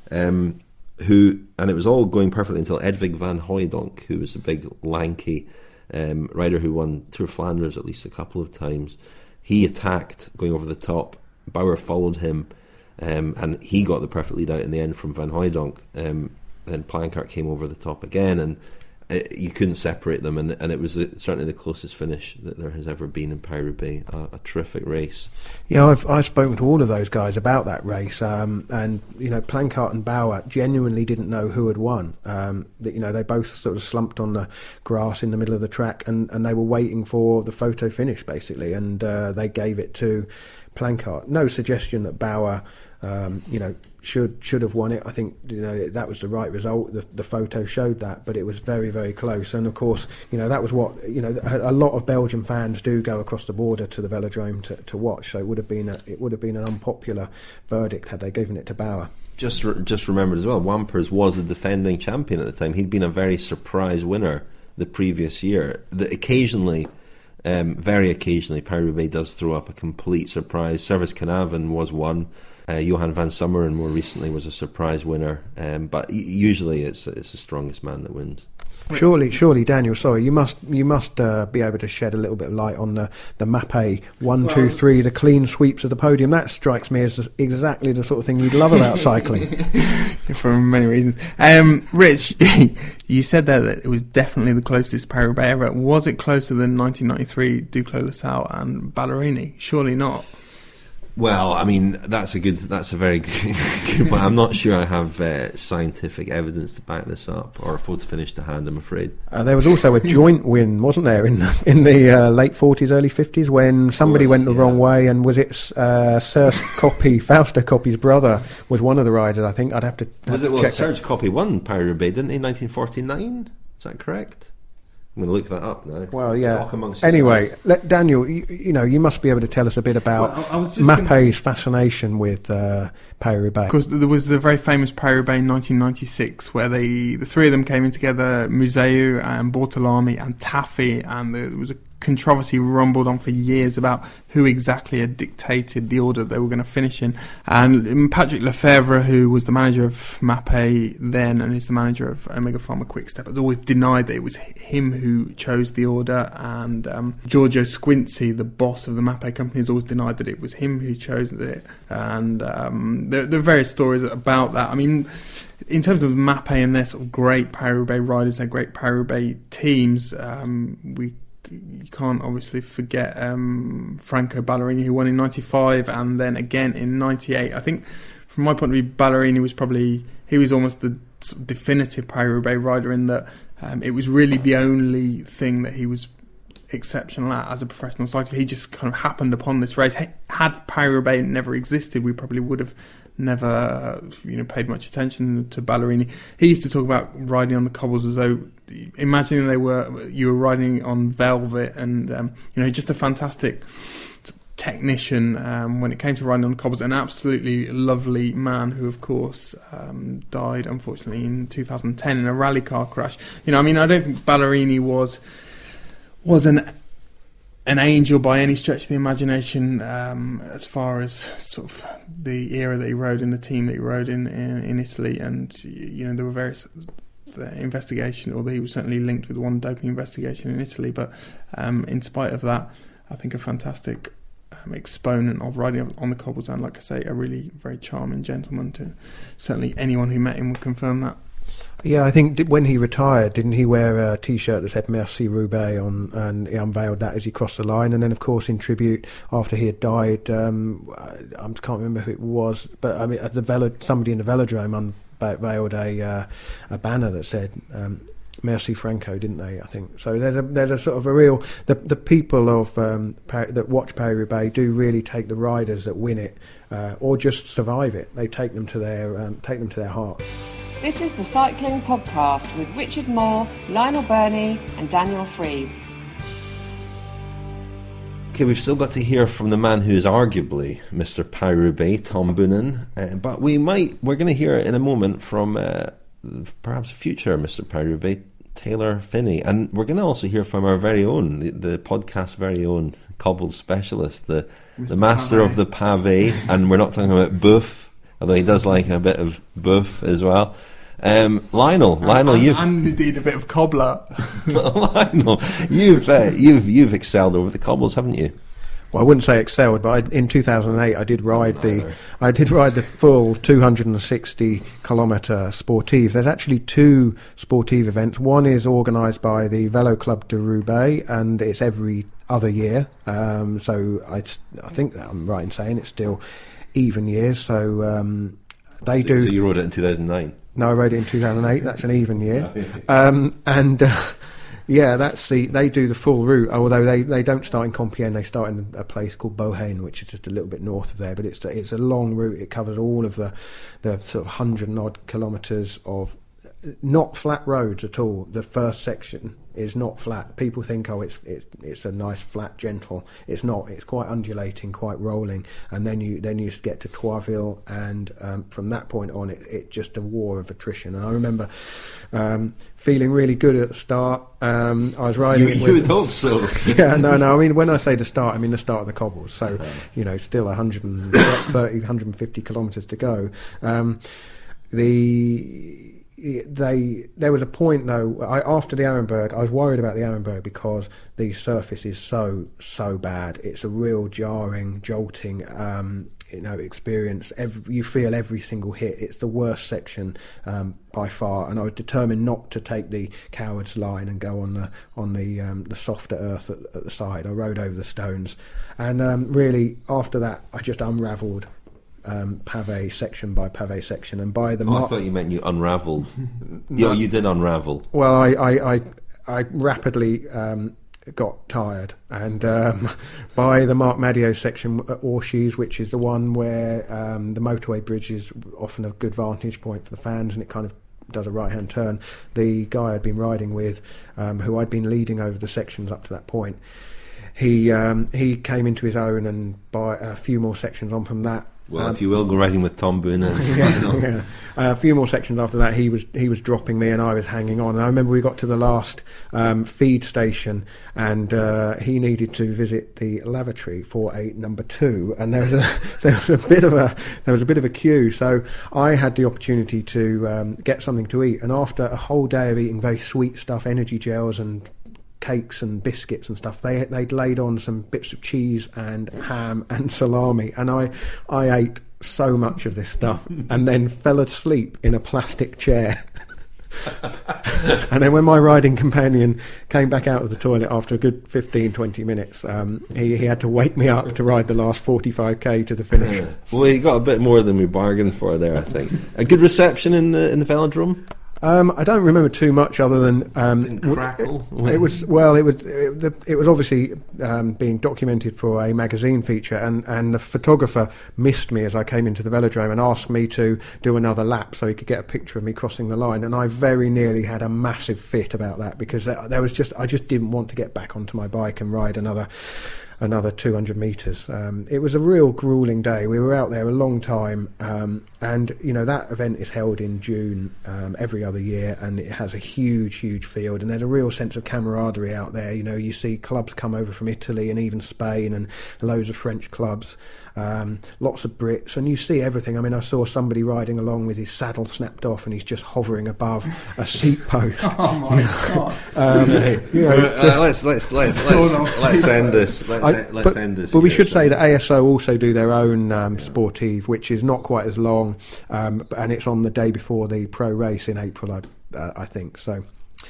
Um, who, and it was all going perfectly until Edvig van Hooijdonk, who was a big, lanky um, rider who won Tour Flanders at least a couple of times. He attacked, going over the top. Bauer followed him, um, and he got the perfect lead out in the end from Van Hooijdonk. Um, then Planckaert came over the top again, and it, you couldn't separate them, and, and it was the, certainly the closest finish that there has ever been in Paris-Roubaix. A, a terrific race. Yeah, I've I've spoken to all of those guys about that race, um, and you know, Planckaert and Bauer genuinely didn't know who had won. Um, that you know, they both sort of slumped on the grass in the middle of the track, and, and they were waiting for the photo finish basically, and uh, they gave it to Planckaert. No suggestion that Bauer, um, you know, should should have won it. I think you know that was the right result. The, the photo showed that, but it was very very close. And of course, you know that was what you know. A, a lot of Belgian fans do go across the border to the velodrome to, to watch. So it would have been a, it would have been an unpopular verdict had they given it to Bauer. Just re- just remembered as well, Wampers was a defending champion at the time. He'd been a very surprise winner the previous year. The, occasionally. Um, very occasionally, Paris-Roubaix does throw up a complete surprise. Servais Knaven was one. Uh, Johan van Summeren more recently was a surprise winner. Um, but usually, it's it's the strongest man that wins. Surely, surely, Daniel. Sorry, you must you must uh, be able to shed a little bit of light on the the Mapei one, well, two, three, the clean sweeps of the podium. That strikes me as exactly the sort of thing you'd love about cycling. For many reasons. Um, Rich, you said there that it was definitely the closest Paris-Roubaix ever. Was it closer than nineteen ninety-three Duclos-Lassalle and Ballerini? Surely not. Well, I mean, that's a good, that's a very good, good one. I'm not sure I have uh, scientific evidence to back this up, or a photo finish to hand, I'm afraid. Uh, there was also a joint win, wasn't there, in the, in the uh, late forties, early fifties, when somebody course, went the yeah. wrong way, and was it uh, Serge Coppi, Fausto Coppi's brother, was one of the riders, I think. I'd have to, have was to it, well, check Serge that. Coppi won Paris-Roubaix, didn't he, in nineteen forty-nine? Is that correct? I'm going to look that up now. Well, yeah. Anyway, let, Daniel, you, you know, you must be able to tell us a bit about well, I, I was just Mapei's gonna... fascination with uh, Paris-Roubaix. Because there was the very famous Paris-Roubaix in nineteen ninety-six, where they, the three of them came in together, Museu and Bortolami and Taffy, and there was a controversy rumbled on for years about who exactly had dictated the order they were going to finish in. And Patrick Lefevre, who was the manager of Mapei then and is the manager of Omega Pharma Quickstep, has always denied that it was him who chose the order. And um, Giorgio Squinzi, the boss of the Mapei company, has always denied that it was him who chose it. And um, there, there are various stories about that. I mean, in terms of Mapei and their sort of great Paris-Roubaix riders, their great Paris-Roubaix teams, um, we you can't obviously forget um, Franco Ballerini, who won in ninety-five and then again in ninety-eight. I think, from my point of view, Ballerini was probably, he was almost the sort of definitive Paris-Roubaix rider in that um, it was really the only thing that he was exceptional at as a professional cyclist. He just kind of happened upon this race. Had Paris-Roubaix never existed, we probably would have never, you know, paid much attention to Ballerini. He used to talk about riding on the cobbles as though, imagining they were you were riding on velvet, and um, you know, just a fantastic technician um, when it came to riding on the cobbles. An absolutely lovely man who, of course, um, died unfortunately in two thousand ten in a rally car crash. You know, I mean, I don't think Ballerini was was an an angel by any stretch of the imagination, um, as far as sort of the era that he rode in, the team that he rode in, in in Italy. And you know, there were various investigation, although he was certainly linked with one doping investigation in Italy. But um, in spite of that, I think a fantastic um, exponent of riding on the cobbles, and like I say, a really very charming gentleman. To certainly anyone who met him would confirm that. Yeah, I think when he retired, didn't he wear a T-shirt that said Merci Roubaix on, and he unveiled that as he crossed the line. And then, of course, in tribute, after he had died, um, I, I can't remember who it was, but I mean, at the velo, somebody in the velodrome unveiled a uh, a banner that said um, Merci Franco, didn't they? I think so. There's a there's a sort of a real the the people of um, Paris, that watch Paris-Roubaix do really take the riders that win it uh, or just survive it. They take them to their um, take them to their heart. This is the Cycling Podcast with Richard Moore, Lionel Burney and Daniel Freeb. Okay, we've still got to hear from the man who is arguably Mister Paris-Roubaix, Tom Boonen, uh, but we might, we're going to hear in a moment from uh, perhaps future Mister Paris-Roubaix, Taylor Phinney, and we're going to also hear from our very own, the, the podcast very own cobbles specialist, the, the master of the pavé, and we're not talking about boeuf, although he does like a bit of boeuf as well. Um, Lionel, Lionel, and, you've and indeed a bit of cobbler. Lionel, you've uh, you've you've excelled over the cobbles, haven't you? Well, I wouldn't say excelled, but I, in two thousand eight I did ride the I did ride the full two hundred sixty kilometre Sportive. There's actually two Sportive events. One is organised by the Velo Club de Roubaix, and it's every other year. Um, so I, I think that I'm right in saying it's still even years. So um, they so, do. So you rode it in two thousand nine. No, I rode it in two thousand eight. That's an even year. Um, and uh, yeah, that's the they do the full route. Although they, they don't start in Compiègne, they start in a place called Beauhaine, which is just a little bit north of there. But it's a, it's a long route. It covers all of the the sort of hundred and odd kilometres of not flat roads at all. The first section is not flat. People think, oh, it's it's it's a nice flat, gentle. It's not. It's quite undulating, quite rolling. And then you then you get to Troisville, and um, from that point on, it it just a war of attrition. And I remember um, feeling really good at the start. Um, I was riding. You, it you with, would hope so. Yeah, no, no. I mean, when I say the start, I mean the start of the cobbles. So you know, still one hundred thirty, one hundred fifty kilometres to go. Um, the They there was a point though. I, after the Arenberg, I was worried about the Arenberg because the surface is so so bad. It's a real jarring, jolting, um, you know, experience. Every, you feel every single hit. It's the worst section um, by far. And I was determined not to take the coward's line and go on the on the um, the softer earth at, at the side. I rode over the stones, and um, really after that, I just unravelled. Um, pavé section by pavé section, and by the oh, mar- I thought you meant you unravelled. no. Yeah, you did unravel. Well, I I, I, I rapidly um, got tired, and um, by the Marc Madiot section at Orchies, which is the one where um, the motorway bridge is often a good vantage point for the fans, and it kind of does a right hand turn. The guy I'd been riding with, um, who I'd been leading over the sections up to that point, he um, he came into his own, and by a few more sections on from that, Well, Um, if you will, go riding with Tom Boone. And, yeah, yeah. Uh, a few more sections after that, he was he was dropping me, and I was hanging on. And I remember we got to the last um, feed station, and uh, he needed to visit the lavatory for a number two, and there was a there was a bit of a there was a bit of a queue. So I had the opportunity to um, get something to eat, and after a whole day of eating very sweet stuff, energy gels and cakes and biscuits and stuff, they they'd laid on some bits of cheese and ham and salami, and I I ate so much of this stuff and then fell asleep in a plastic chair. And then when my riding companion came back out of the toilet after a good fifteen, twenty minutes, um, he, he had to wake me up to ride the last forty-five k to the finish. Yeah. Well, he got a bit more than we bargained for there, I think. A good reception in the in the velodrome. Um, I don't remember too much other than um, Didn't crackle. It, it was well. It was it, the, it was obviously um, being documented for a magazine feature, and, and the photographer missed me as I came into the velodrome and asked me to do another lap so he could get a picture of me crossing the line. And I very nearly had a massive fit about that, because there, there was just I just didn't want to get back onto my bike and ride another. another two hundred metres. Um, it was a real gruelling day. We were out there a long time, um, and you know that event is held in June um, every other year, and it has a huge, huge field, and there's a real sense of camaraderie out there. You know, you see clubs come over from Italy and even Spain, and loads of French clubs, um, lots of Brits, and you see everything. I mean, I saw somebody riding along with his saddle snapped off, and he's just hovering above a seat post. Oh my god! Um, you know, uh, let's let's let's let's, let's end this. Let's, I, let's but, end this. but we here, should so. say that A S O also do their own um, Sportive, which is not quite as long, um, and it's on the day before the pro race in April, I, uh, I think. So,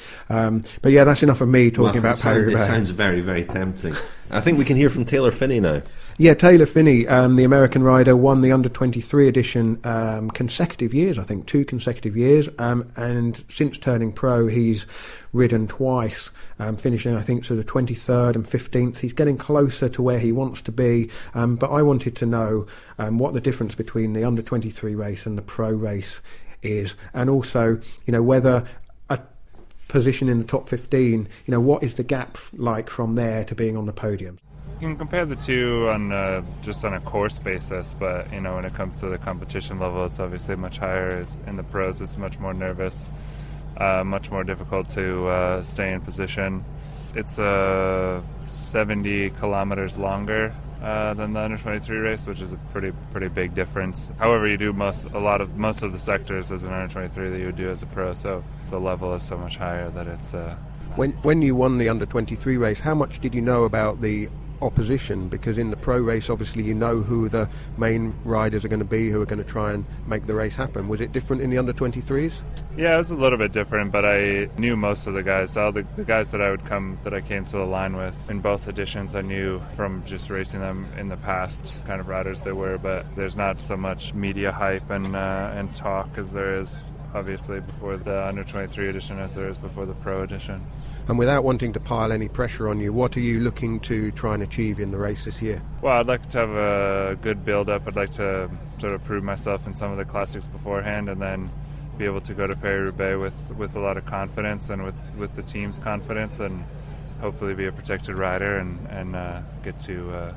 um, but yeah, that's enough of me talking well, about it sounds, Paris. it sounds very, very tempting. I think we can hear from Taylor Phinney now. Yeah, Taylor Phinney, um, the American rider, won the under twenty-three edition um, consecutive years, I think, two consecutive years. Um, and since turning pro, he's ridden twice, um, finishing, I think, sort of twenty-third and fifteenth. He's getting closer to where he wants to be. Um, but I wanted to know um, what the difference between the under twenty-three race and the pro race is. And also, you know, whether a position in the top fifteen, you know, what is the gap like from there to being on the podium? You can compare the two on uh, just on a course basis, but you know when it comes to the competition level, it's obviously much higher. It's, in the pros, it's much more nervous, uh, much more difficult to uh, stay in position. It's uh, seventy kilometers longer uh, than the under twenty-three race, which is a pretty pretty big difference. However, you do most a lot of most of the sectors as an under twenty-three that you would do as a pro, so the level is so much higher that it's. Uh, When when you won the under twenty-three race, how much did you know about the opposition? Because in the pro race, obviously, you know who the main riders are going to be, who are going to try and make the race happen. Was it different in the under twenty-threes? Yeah, it was a little bit different, but I knew most of the guys. All the, the guys that I would come, that I came to the line with in both editions, I knew from just racing them in the past, kind of riders they were. But there's not so much media hype and uh, and talk as there is, obviously, before the under twenty-three edition as there is before the pro edition. And without wanting to pile any pressure on you, what are you looking to try and achieve in the race this year? Well, I'd like to have a good build-up. I'd like to sort of prove myself in some of the classics beforehand, and then be able to go to Paris-Roubaix with, with a lot of confidence and with, with the team's confidence, and hopefully be a protected rider and, and uh, get to uh,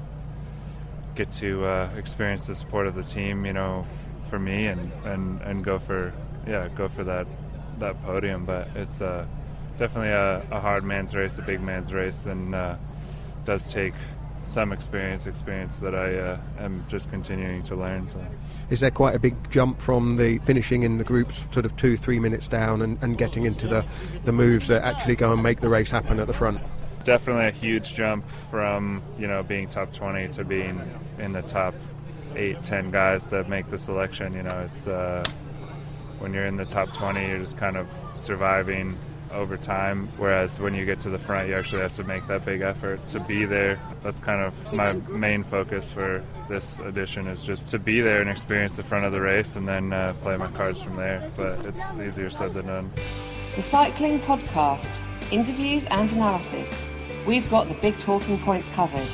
get to uh, experience the support of the team, you know, f- for me, and, and, and go for yeah go for that that podium. But it's uh, definitely a, a hard man's race, a big man's race, and uh, does take some experience, experience that I uh, am just continuing to learn. So. Is there quite a big jump from the finishing in the groups, sort of two, three minutes down, and, and getting into the, the moves that actually go and make the race happen at the front? Definitely a huge jump from, you know, being top twenty to being in the top eight, ten guys that make the selection. You know, it's uh, when you're in the top twenty, you're just kind of surviving over time, whereas when you get to the front, you actually have to make that big effort to be there. That's kind of my main focus for this edition, is just to be there and experience the front of the race, and then uh, play my cards from there. But it's easier said than done. The Cycling Podcast. Interviews and analysis. We've got the big talking points covered.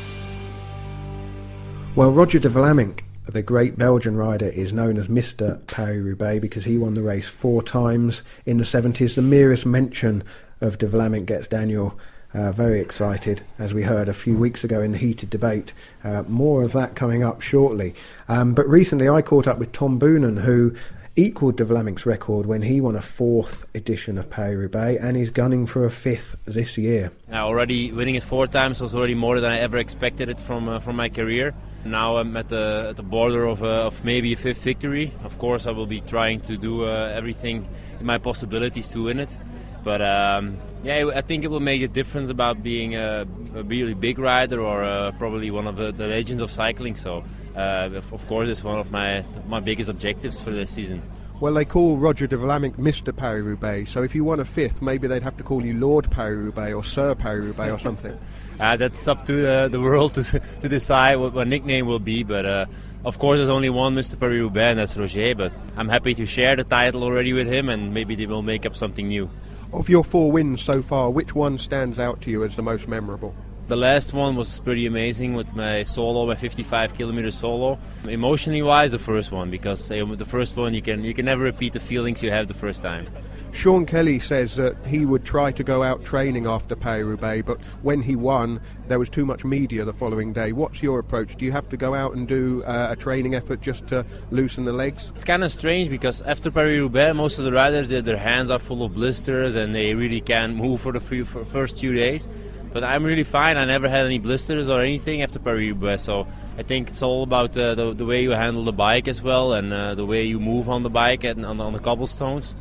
Well, Roger de Vlamingh, the great Belgian rider, is known as Mister Paris-Roubaix because he won the race four times in the seventies. The merest mention of de Vlamingh gets Daniel Uh, very excited, as we heard a few weeks ago in the heated debate. Uh, more of that coming up shortly. Um, but recently I caught up with Tom Boonen, who equalled de Vlaming's record when he won a fourth edition of Paris-Roubaix, and he's gunning for a fifth this year. Now, already winning it four times was already more than I ever expected it from uh, from my career. Now I'm at the at the border of uh, of maybe a fifth victory. Of course, I will be trying to do uh, everything in my possibilities to win it. But um, yeah, I think it will make a difference about being a, a really big rider or uh, probably one of the, the legends of cycling. So, uh, of course, it's one of my my biggest objectives for this season. Well, they call Roger de Vlaming Mister Paris-Roubaix, so if you won a fifth, maybe they'd have to call you Lord Paris-Roubaix or Sir Paris-Roubaix or something. Uh, that's up to uh, the world to to decide what my nickname will be, but uh, of course there's only one Mister Paris-Roubaix, and that's Roger, but I'm happy to share the title already with him, and maybe they will make up something new. Of your four wins so far, which one stands out to you as the most memorable? The last one was pretty amazing with my solo, my fifty-five kilometer solo. Emotionally wise, the first one, because uh, the first one you can you can never repeat the feelings you have the first time. Sean Kelly says that he would try to go out training after Paris-Roubaix, but when he won, there was too much media the following day. What's your approach? Do you have to go out and do uh, a training effort just to loosen the legs? It's kind of strange because after Paris-Roubaix, most of the riders, their, their hands are full of blisters and they really can't move for the few, for first few days. But I'm really fine. I never had any blisters or anything after Paris-Roubaix, so I think it's all about uh, the, the way you handle the bike as well, and uh, the way you move on the bike and on, on the cobblestones.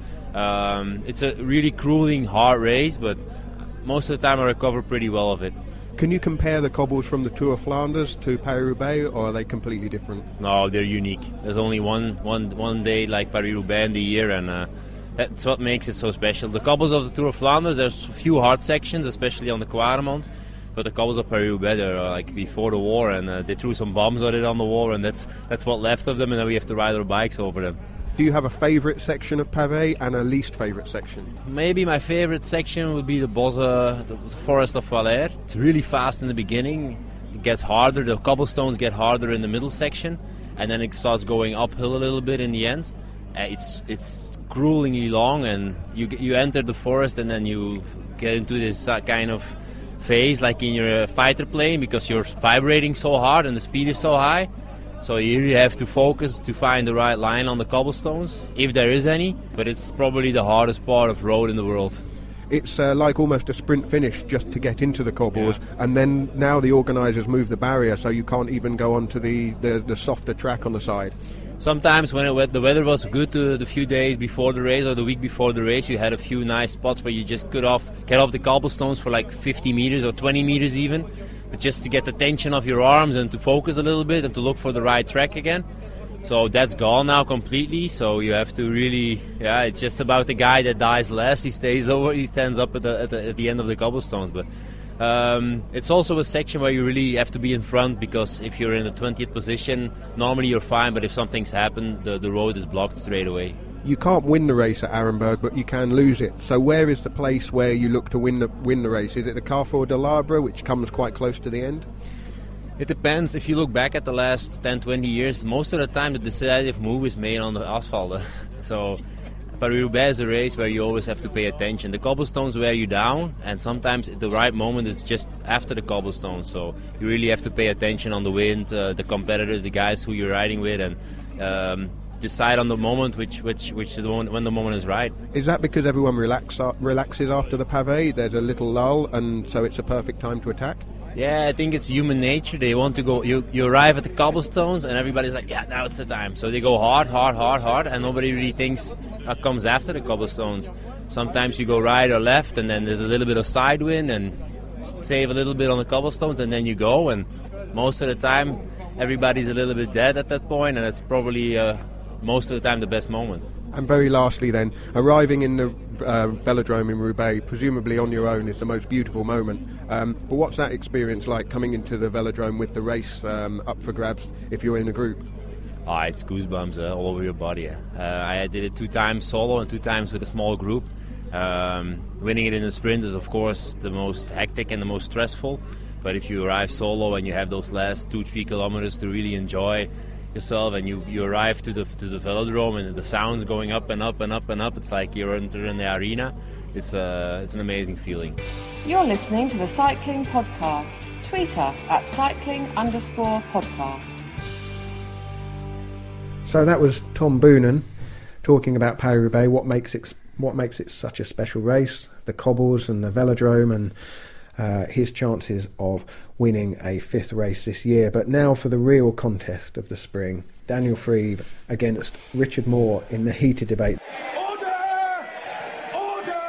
Um, it's a really grueling, hard race, but most of the time I recover pretty well of it. Can you compare the cobbles from the Tour of Flanders to Paris-Roubaix, or are they completely different? No, they're unique. There's only one one one day like Paris-Roubaix in the year, and uh, that's what makes it so special. The cobbles of the Tour of Flanders, there's a few hard sections, especially on the Kwaremont, but the cobbles of Paris-Roubaix, they're uh, like before the war, and uh, they threw some bombs on it on the war, and that's that's what left of them, and then we have to ride our bikes over them. Do you have a favourite section of pavé and a least favourite section? Maybe my favourite section would be the Bosse, the Forest of Valère. It's really fast in the beginning. It gets harder. The cobblestones get harder in the middle section, and then it starts going uphill a little bit in the end. Uh, it's it's gruelingly long, and you you enter the forest, and then you get into this uh, kind of phase like in your uh, fighter plane, because you're vibrating so hard and the speed is so high. So you really have to focus to find the right line on the cobblestones, if there is any, but it's probably the hardest part of road in the world. It's uh, like almost a sprint finish just to get into the cobbles, yeah. And then now the organisers move the barrier so you can't even go onto the, the, the softer track on the side. Sometimes when it, the weather was good to the few days before the race or the week before the race, you had a few nice spots where you just could off, get off the cobblestones for like fifty meters or twenty meters even. But just to get the tension of your arms and to focus a little bit and to look for the right track again. So that's gone now completely. So you have to really, yeah, it's just about the guy that dies last. He stays over, he stands up at the at the, at the end of the cobblestones. But um, it's also a section where you really have to be in front, because if you're in the twentieth position, normally you're fine. But if something's happened, the, the road is blocked straight away. You can't win the race at Arenberg, but you can lose it. So where is the place where you look to win the win the race? Is it the Carrefour de l'Arbre, which comes quite close to the end? It depends. If you look back at the last ten, twenty years, most of the time the decisive move is made on the asphalt. So Paris-Roubaix is a race where you always have to pay attention. The cobblestones wear you down, and sometimes the right moment is just after the cobblestones. So you really have to pay attention on the wind, uh, the competitors, the guys who you're riding with, and um, decide on the moment which which which is the moment, when the moment is right. Is that because everyone relax, relaxes after the pavé? There's a little lull, and so it's a perfect time to attack? Yeah, I think it's human nature. They want to go, you, you arrive at the cobblestones and everybody's like, yeah, now it's the time. So they go hard, hard, hard, hard, and nobody really thinks what comes after the cobblestones. Sometimes you go right or left, and then there's a little bit of side wind, and save a little bit on the cobblestones, and then you go, and most of the time everybody's a little bit dead at that point, and it's probably uh, most of the time the best moment. And very lastly then, arriving in the uh, velodrome in Roubaix, presumably on your own, is the most beautiful moment. Um, but what's that experience like, coming into the velodrome with the race um, up for grabs if you're in a group? Oh, it's goosebumps uh, all over your body. Uh, I did it two times solo and two times with a small group. Um, winning it in a sprint is of course the most hectic and the most stressful. But if you arrive solo and you have those last two, three kilometers to really enjoy yourself, and you, you arrive to the to the velodrome and the sounds going up and up and up and up, it's like you're entering the arena. It's uh, it's an amazing feeling. You're listening to the Cycling Podcast. Tweet us at cycling underscore podcast. So that was Tom Boonen talking about Paris-Roubaix, what makes it what makes it such a special race, the cobbles and the velodrome, and uh, his chances of winning a fifth race this year. But now for the real contest of the spring, Daniel Friebe against Richard Moore in the heated debate. Order! Order!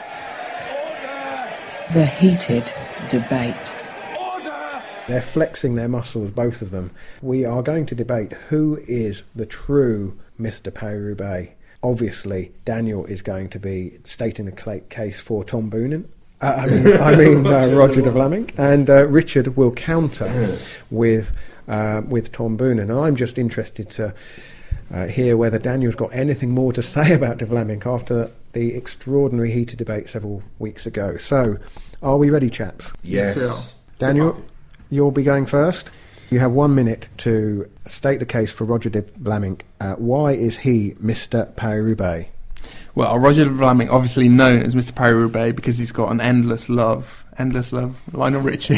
Order! The heated debate. Order! They're flexing their muscles, both of them. We are going to debate who is the true Mister Paris-Roubaix. Obviously, Daniel is going to be stating the cl- case for Tom Boonen. Uh, I mean, I mean uh, Roger de Vlaming, and uh, Richard will counter with uh, with Tom Boonen. And I'm just interested to uh, hear whether Daniel's got anything more to say about de Vlaming after the extraordinary heated debate several weeks ago. So, are we ready, chaps? Yes. we are. Daniel, you'll be going first. You have one minute to state the case for Roger de Vlaming. Uh, why is he Mister Paris-Roubaix? Well, Roger de Vlaming, obviously known as Mister Paris-Roubaix because he's got an endless love, endless love, Lionel Richie,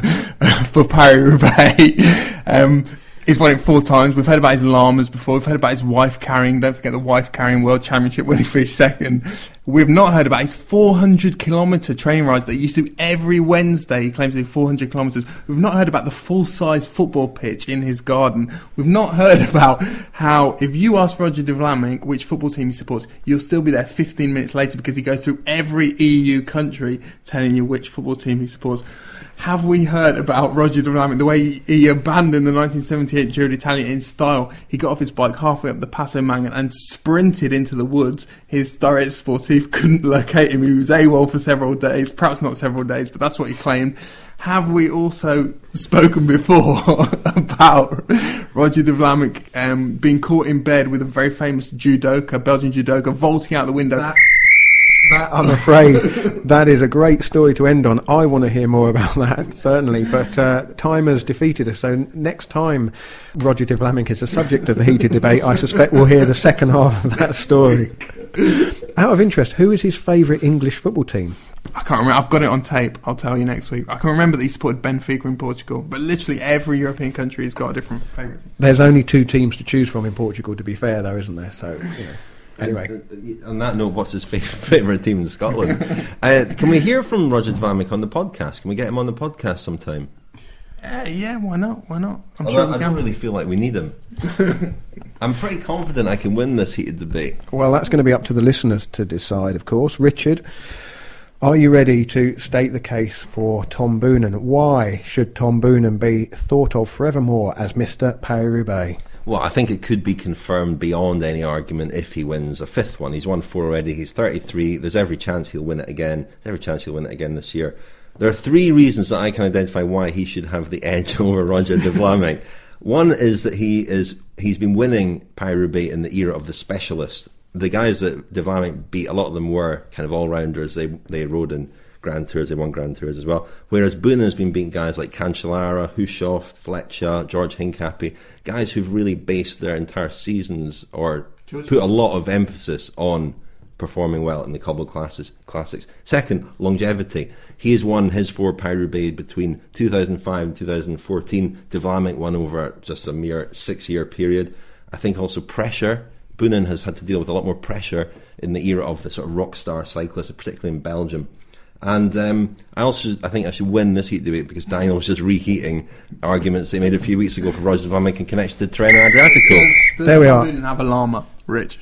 for Paris-Roubaix. Um, he's won it four times. We've heard about his llamas before. We've heard about his wife carrying, don't forget the wife carrying World Championship winning for his second. We've not heard about his four hundred kilometre training rides that he used to do every Wednesday. He claims to do four hundred kilometres. We've not heard about the full-size football pitch in his garden. We've not heard about how, if you ask Roger de Vlaming which football team he supports, you'll still be there fifteen minutes later because he goes through every E U country telling you which football team he supports. Have we heard about Roger de Vlaming, the way he, he abandoned the nineteen seventy-eight Giro d'Italia in style? He got off his bike halfway up the Passo Mangan and sprinted into the woods. His Direct Sportif couldn't locate him. He was AWOL for several days, perhaps not several days, but that's what he claimed. Have we also spoken before about Roger de Vlaming um, being caught in bed with a very famous judoka, Belgian judoka, vaulting out the window? That, that I'm afraid, that is a great story to end on. I want to hear more about that, certainly, but uh, time has defeated us. So next time Roger de Vlaming is the subject of the heated debate, I suspect we'll hear the second half of that story. Out of interest, who is his favourite English football team? I can't remember. I've got it on tape. I'll tell you next week. I can remember that he supported Benfica in Portugal, but literally every European country has got a different favourite team. There's only two teams to choose from in Portugal, to be fair, though, isn't there? So, you know. Anyway. And, uh, on that note, what's his favourite team in Scotland? uh, can we hear from Roger de Vlaming on the podcast? Can we get him on the podcast sometime? Uh, yeah, why not? Why not? I'm Although sure we I can. don't really feel like we need him. I'm pretty confident I can win this heated debate. Well, that's going to be up to the listeners to decide, of course. Richard, are you ready to state the case for Tom Boonen? Why should Tom Boonen be thought of forevermore as Mister Paris-Roubaix? Well, I think it could be confirmed beyond any argument if he wins a fifth one. He's won four already. He's thirty-three. There's every chance he'll win it again. There's every chance he'll win it again this year. There are three reasons that I can identify why he should have the edge over Roger de Vlaming. One is that he is he's been winning Paris-Roubaix in the era of the specialist. The guys that de Vlaming beat, a lot of them were kind of all-rounders. They they rode in Grand Tours, they won Grand Tours as well. Whereas Boonen has been beating guys like Cancellara, Hushoff, Fletcher, George Hincapie, guys who've really based their entire seasons or George put a lot of emphasis on performing well in the cobble classes, classics. Second, longevity. He has won his four Paris-Roubaix between two thousand five and two thousand fourteen. De Vlaming won over just a mere six-year period. I think also pressure. Boonen has had to deal with a lot more pressure in the era of the sort of rock star cyclists, particularly in Belgium. And um, I also I think I should win this heat debate because Daniel was just reheating arguments they made a few weeks ago for Roger de Vlaming in connection to Tirreno Adriatico. Does There we are. Boonen have a llama, Rich?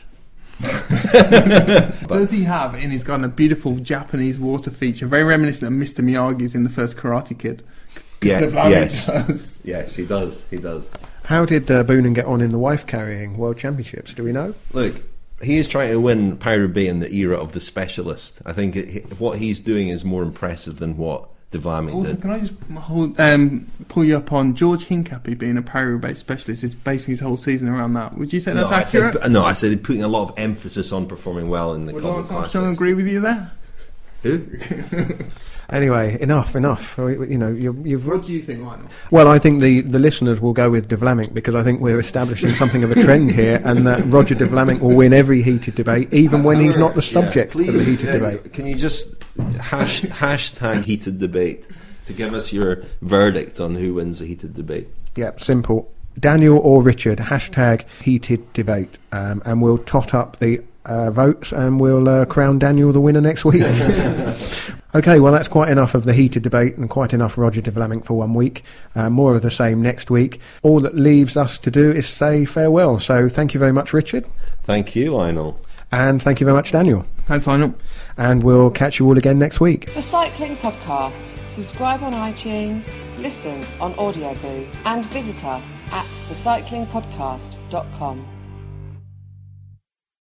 Does he have in his garden a beautiful Japanese water feature, very reminiscent of Mister Miyagi's in the first Karate Kid? Yeah, De Vlaming yes. does. Yes, he does. He does. How did uh, Boonen get on in the wife-carrying World Championships? Do we know? Look, he is trying to win Paris-Roubaix in the era of the specialist. I think it, he, what he's doing is more impressive than what de Vlaming Also, did. can I just hold, um, pull you up on George Hincapie being a Paris-Roubaix specialist? Is basing his whole season around that. Would you say that's no, accurate? I said, no, I said putting a lot of emphasis on performing well in the Would cobble Lance classics. Armstrong agree with you there? Who? Anyway, enough, enough. We- You know, you've, you've What do you think, Lionel? Well, I think the, the listeners will go with de Vlaming because I think we're establishing something of a trend here, and that Roger de Vlaming will win every heated debate, even when he's not the subject yeah, please, of the heated uh, debate. Can you just Hash, hashtag heated debate to give us your verdict on who wins the heated debate. Yeah, simple. Daniel or Richard, hashtag heated debate. Um, and we'll tot up the uh, votes and we'll uh, crown Daniel the winner next week. Okay, well, that's quite enough of the heated debate and quite enough Roger de Vlaming for one week. Uh, more of the same next week. All that leaves us to do is say farewell. So thank you very much, Richard. Thank you, Lionel. And thank you very much, Daniel. Thanks, Lionel. And we'll catch you all again next week. The Cycling Podcast. Subscribe on iTunes, listen on Audioboo, and visit us at the cycling podcast dot com.